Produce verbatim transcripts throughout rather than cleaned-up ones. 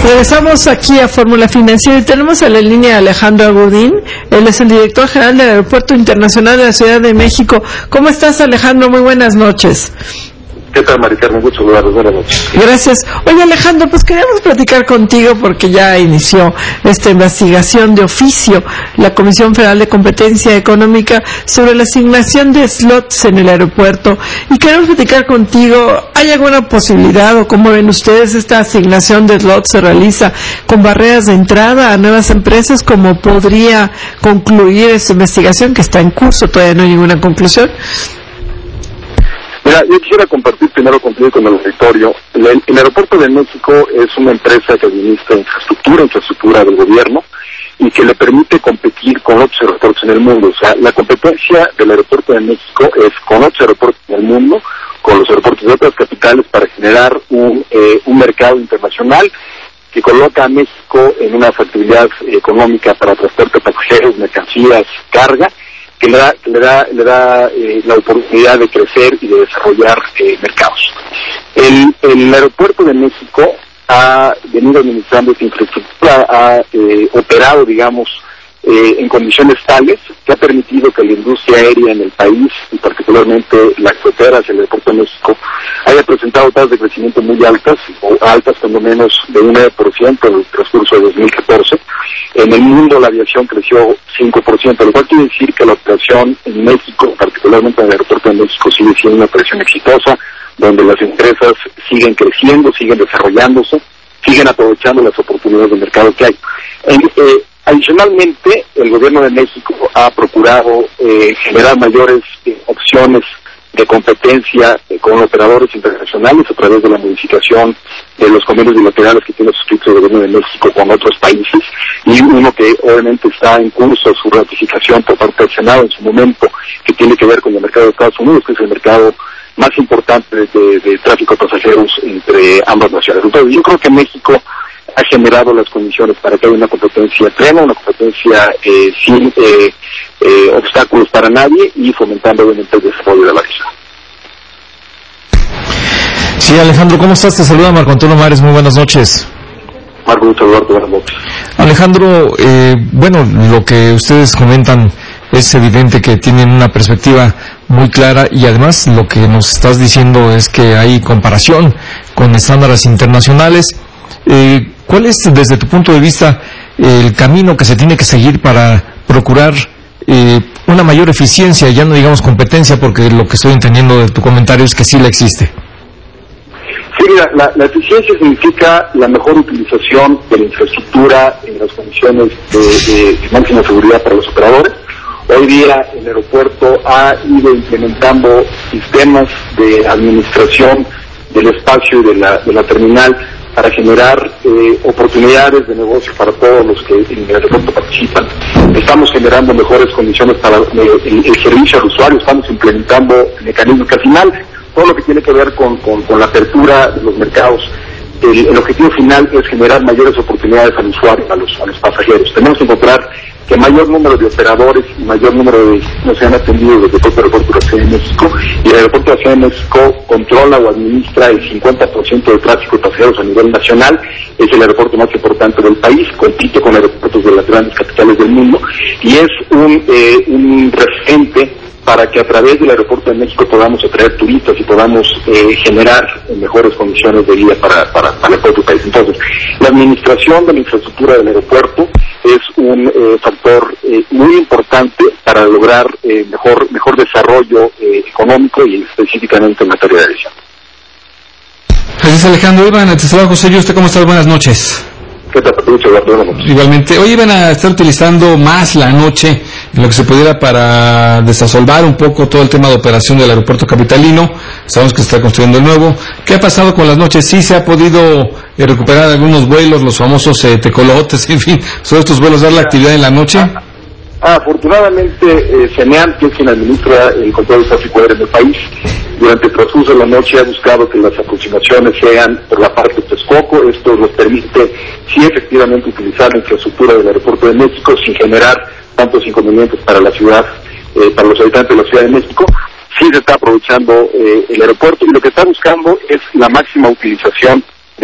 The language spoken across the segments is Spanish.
Regresamos aquí a Fórmula Financiera y tenemos a la línea a Alejandro Agudín. Él es el director general del Aeropuerto Internacional de la Ciudad de México. ¿Cómo estás, Alejandro? Muy buenas noches. ¿Qué tal, Maricarmen? Mucho saludarlos. Buenas noches. Gracias. Oye, Alejandro, pues queríamos platicar contigo porque ya inició esta investigación de oficio la Comisión Federal de Competencia Económica sobre la asignación de slots en el aeropuerto y queremos platicar contigo. ¿Hay alguna posibilidad o cómo ven ustedes esta asignación de slots se realiza con barreras de entrada a nuevas empresas? ¿Cómo podría concluir esta investigación que está en curso? Todavía no hay ninguna conclusión. Mira, yo quisiera compartir primero contigo con el auditorio. El, el Aeropuerto de México es una empresa que administra infraestructura, infraestructura del gobierno, y que le permite competir con otros aeropuertos en el mundo. O sea, la competencia del Aeropuerto de México es con otros aeropuertos en el mundo, con los aeropuertos de otras capitales, para generar un, eh, un mercado internacional que coloca a México en una factibilidad económica para transporte de pasajeros, mercancías, carga, que le da, que le da, le da eh, la oportunidad de crecer y de desarrollar eh, mercados. El, el Aeropuerto de México ha venido administrando esta infraestructura, ha eh, operado, digamos, eh, en condiciones tales que ha permitido que la industria aérea en el país, y particularmente las fronteras del Aeropuerto de México, haya presentado tasas de crecimiento muy altas, o altas cuando menos de un nueve por ciento en el transcurso de dos mil catorce. En el mundo la aviación creció cinco por ciento, lo cual quiere decir que la operación en México, particularmente en el Aeropuerto de México, sigue siendo una operación exitosa, donde las empresas siguen creciendo, siguen desarrollándose, siguen aprovechando las oportunidades de mercado que hay. En, eh, adicionalmente, el gobierno de México ha procurado eh, generar mayores eh, opciones de competencia eh, con operadores internacionales a través de la modificación de los convenios bilaterales que tiene suscrito el gobierno de México con otros países, y uno que obviamente está en curso su ratificación por parte del Senado en su momento, que tiene que ver con el mercado de Estados Unidos, que es el mercado más importante de, de, de tráfico de pasajeros entre ambas naciones. Entonces, yo creo que México ha generado las condiciones para que haya una competencia plena, una competencia eh, sin eh, eh, obstáculos para nadie y fomentando obviamente el desarrollo de la isla. Sí, Alejandro, ¿cómo estás? Te saluda Marco Antonio Mares, muy buenas noches. Marco, mucho saludo, buenas noches. Alejandro, eh, bueno, lo que ustedes comentan es evidente que tienen una perspectiva muy clara y además lo que nos estás diciendo es que hay comparación con estándares internacionales. Eh, ¿Cuál es, desde tu punto de vista, el camino que se tiene que seguir para procurar eh, una mayor eficiencia, ya no digamos competencia, porque lo que estoy entendiendo de tu comentario es que sí la existe? Sí, mira, la, la eficiencia significa la mejor utilización de la infraestructura en las condiciones de, de, de máxima seguridad para los operadores. Hoy día el aeropuerto ha ido implementando sistemas de administración del espacio y de la, de la terminal para generar eh, oportunidades de negocio para todos los que en el aeropuerto participan. Estamos generando mejores condiciones para eh, el, el servicio al usuario, estamos implementando mecanismos que al final, todo lo que tiene que ver con, con, con la apertura de los mercados, el, el objetivo final es generar mayores oportunidades al usuario, a los, a los pasajeros. Tenemos que encontrar que mayor número de operadores y mayor número de destinos sean atendidos desde el propio aeropuerto de la Ciudad de México, y el aeropuerto de la Ciudad de México controla o administra el cincuenta por ciento del tráfico de pasajeros a nivel nacional. Es el aeropuerto más importante del país, compite con aeropuertos de las grandes capitales del mundo y es un, eh, un referente para que a través del Aeropuerto de México podamos atraer turistas y podamos eh, generar mejores condiciones de vida para, para, para el propio país. Entonces, la administración de la infraestructura del aeropuerto es un eh, factor eh, muy importante para lograr eh, mejor mejor desarrollo eh, económico y específicamente en materia de aviación. Gracias, Alejandro. Iván, te saluda José. ¿Usted cómo estás? Buenas noches. ¿Qué tal, Patricio? Buenas noches. Igualmente. Hoy iban a estar utilizando más la noche en lo que se pudiera para desasolvar un poco todo el tema de operación del aeropuerto capitalino. Sabemos que se está construyendo el nuevo. ¿Qué ha pasado con las noches? Sí se ha podido eh, recuperar algunos vuelos, los famosos eh, tecolotes, en fin, sobre estos vuelos, dar la actividad en la noche. Ah, afortunadamente, eh, CENEAM, que es quien administra el control del tráfico aéreo en el país, durante el transcurso de la noche ha buscado que las aproximaciones sean por la parte de Texcoco. Esto nos permite, sí, efectivamente, utilizar la infraestructura del Aeropuerto de México sin generar tantos inconvenientes para la ciudad, eh, para los habitantes de la Ciudad de México. Sí se está aprovechando eh, el aeropuerto y lo que está buscando es la máxima utilización de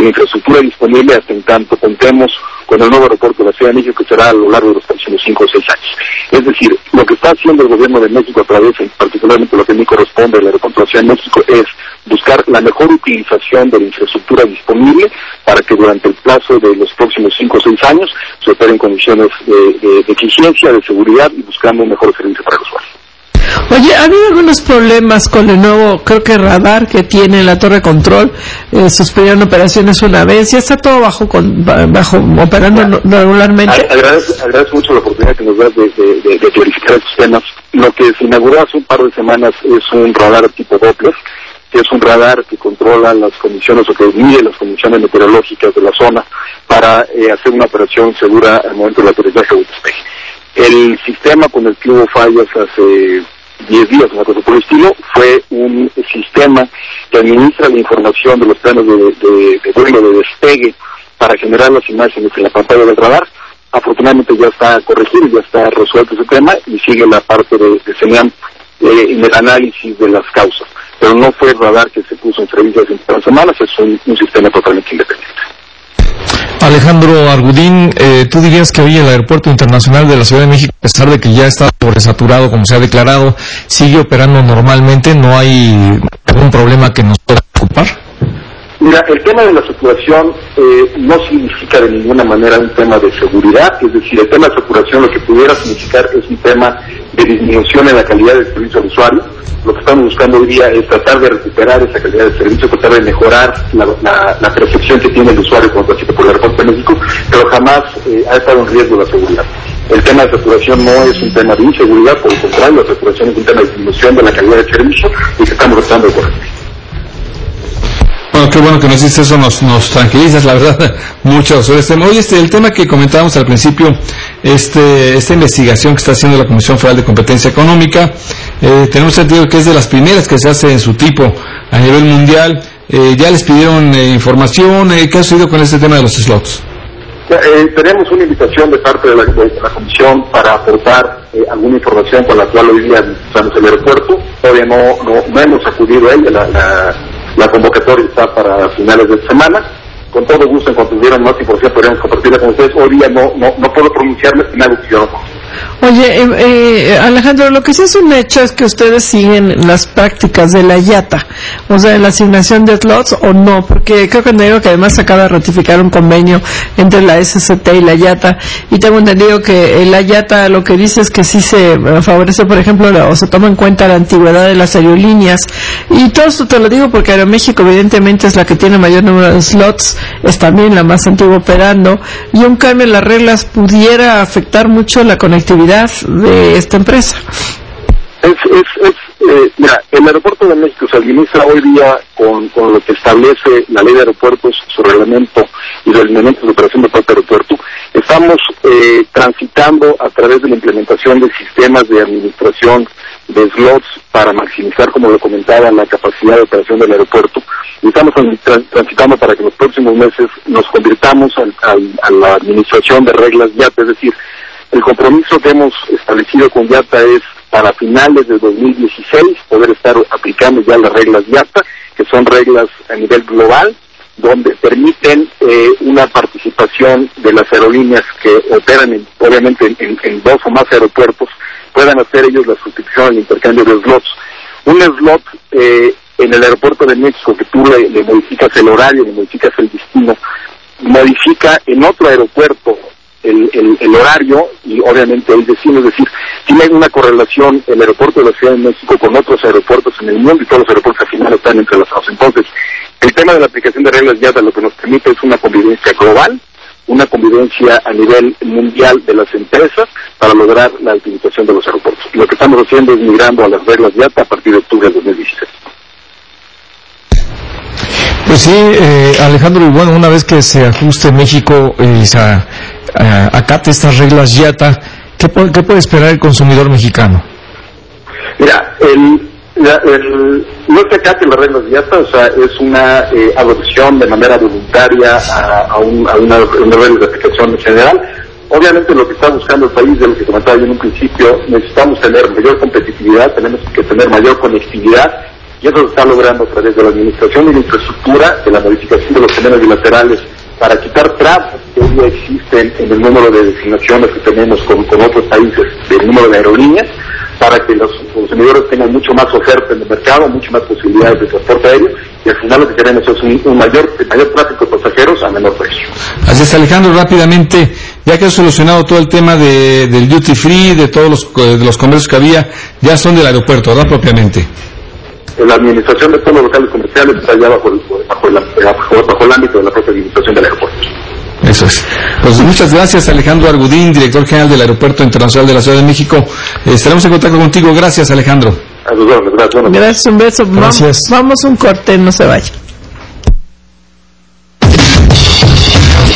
de la infraestructura disponible hasta en tanto contemos con el nuevo aeropuerto de la Ciudad de México, que será a lo largo de los próximos cinco o seis años. Es decir, lo que está haciendo el gobierno de México a través, particularmente lo que a mí corresponde al aeropuerto de la Ciudad de México, es buscar la mejor utilización de la infraestructura disponible para que durante el plazo de los próximos cinco o seis años se opere en condiciones de, de, de eficiencia, de seguridad y buscando un mejor servicio para el usuario. Oye, ha habido algunos problemas con el nuevo, creo que radar que tiene la torre de control, eh, suspendieron operaciones una vez, ya está todo bajo, con, bajo operando bueno, regularmente. Agradezco, agradezco mucho la oportunidad que nos das de, de, de, de clarificar estos temas. Lo que se inauguró hace un par de semanas es un radar tipo Doppler, que es un radar que controla las condiciones o que mide las condiciones meteorológicas de la zona para eh, hacer una operación segura al momento del aterrizaje o despegue. El sistema con el que hubo fallas hace diez días, una cosa por el estilo, fue un sistema que administra la información de los planos de, de, de vuelo, de despegue, para generar las imágenes en la pantalla del radar. Afortunadamente ya está corregido, ya está resuelto ese tema y sigue la parte de, de CENEAM eh, en el análisis de las causas. Pero no fue el radar que se puso en servicio hace tres semanas, es un, un sistema totalmente independiente. Alejandro Argudín, eh, ¿tú dirías que hoy el Aeropuerto Internacional de la Ciudad de México, a pesar de que ya está sobresaturado, como se ha declarado, sigue operando normalmente? ¿No hay algún problema que nos pueda preocupar? Mira, el tema de la saturación eh, no significa de ninguna manera un tema de seguridad, es decir, el tema de saturación lo que pudiera significar es un tema de disminución en la calidad del servicio al usuario. Lo que estamos buscando hoy día es tratar de recuperar esa calidad de servicio, tratar de mejorar la, la, la percepción que tiene el usuario cuando transita por el aeropuerto de México, pero jamás eh, ha estado en riesgo la seguridad. El tema de saturación no es un tema de inseguridad, por el contrario, la saturación es un tema de disminución de la calidad del servicio y que estamos tratando de corregir. Bueno, qué bueno que nos dices eso, nos, nos tranquilizas, la verdad, mucho sobre este tema. Oye, este, el tema que comentábamos al principio, este, esta investigación que está haciendo la Comisión Federal de Competencia Económica, eh, tenemos sentido que es de las primeras que se hace en su tipo a nivel mundial. Eh, ya les pidieron eh, información, eh, ¿qué ha sucedido con este tema de los slots? Eh, tenemos una invitación de parte de la, de la Comisión para aportar eh, alguna información con la cual hoy día administramos el aeropuerto. Todavía no, no, no hemos acudido a ella, la, la, la convocatoria está para finales de semana. Con todo gusto, en cuanto tuvieran más información, podríamos compartirla con ustedes. Hoy día no, no, no puedo pronunciarme en algo que yo no conozco. Oye, eh, eh, Alejandro, lo que sí es un hecho es que ustedes siguen las prácticas de la I A T A, o sea, la asignación de slots o no, porque creo que entendido que además se acaba de ratificar un convenio entre la S C T y la I A T A, y tengo entendido que la I A T A lo que dice es que sí se favorece, por ejemplo, la, o se toma en cuenta la antigüedad de las aerolíneas, y todo esto te lo digo porque Aeroméxico evidentemente es la que tiene mayor número de slots, es también la más antigua operando, y un cambio en las reglas pudiera afectar mucho la conectividad de esta empresa. Es, es, es eh, mira, el aeropuerto de México se administra hoy día con, con lo que establece la ley de aeropuertos, su reglamento y los elementos de operación del propio aeropuerto. Estamos eh, transitando a través de la implementación de sistemas de administración de slots para maximizar, como lo comentaba, la capacidad de operación del aeropuerto, y estamos transitando para que en los próximos meses nos convirtamos al, al, a la administración de reglas I A T A, es decir, el compromiso que hemos establecido con I A T A es para finales de dos mil dieciséis poder estar aplicando ya las reglas I A T A, que son reglas a nivel global, donde permiten eh, una participación de las aerolíneas que operan en, obviamente en, en, en dos o más aeropuertos, puedan hacer ellos la sustitución, el intercambio de slots. Un slot eh, en el aeropuerto de México, que tú le, le modificas el horario, le modificas el destino, modifica en otro aeropuerto El, el, el horario y obviamente el destino, es decir, tiene una correlación el aeropuerto de la Ciudad de México con otros aeropuertos en el mundo y todos los aeropuertos al final están entrelazados. Entonces, el tema de la aplicación de reglas I A T A lo que nos permite es una convivencia global, una convivencia a nivel mundial de las empresas para lograr la utilización de los aeropuertos. Lo que estamos haciendo es migrando a las reglas I A T A a partir de octubre de dos mil dieciséis. Pues sí, eh, Alejandro, y bueno, una vez que se ajuste México y eh, se uh, acate estas reglas I A T A, ¿qué, puede, ¿qué puede esperar el consumidor mexicano? Mira, el, la, el, no se acate las reglas I A T A, o sea, es una eh, adopción de manera voluntaria a, a, un, a una, una regla de aplicación general. Obviamente lo que está buscando el país, de lo que comentaba yo en un principio, necesitamos tener mayor competitividad, tenemos que tener mayor conectividad, y eso se está logrando a través de la administración de la infraestructura, de la modificación de los convenios bilaterales, para quitar trabas que hoy día existen en el número de designaciones que tenemos con, con otros países, del número de aerolíneas, para que los consumidores tengan mucho más oferta en el mercado, mucho más posibilidades de transporte aéreo, y al final lo que queremos es un, un mayor, mayor tráfico de pasajeros a menor precio. Así es, Alejandro, rápidamente, ya que ha solucionado todo el tema de, del duty free, de todos los, de los comercios que había, ya son del aeropuerto, ¿verdad? Propiamente. La administración de todos los locales comerciales está ya bajo el, bajo el, bajo, bajo el ámbito de la propia administración del aeropuerto. Eso es. Pues muchas gracias, Alejandro Argudín, director general del Aeropuerto Internacional de la Ciudad de México. Eh, estaremos en contacto contigo. Gracias, Alejandro. A sus órdenes, gracias. Gracias, un beso. Gracias. Vamos, vamos un corte, no se vaya.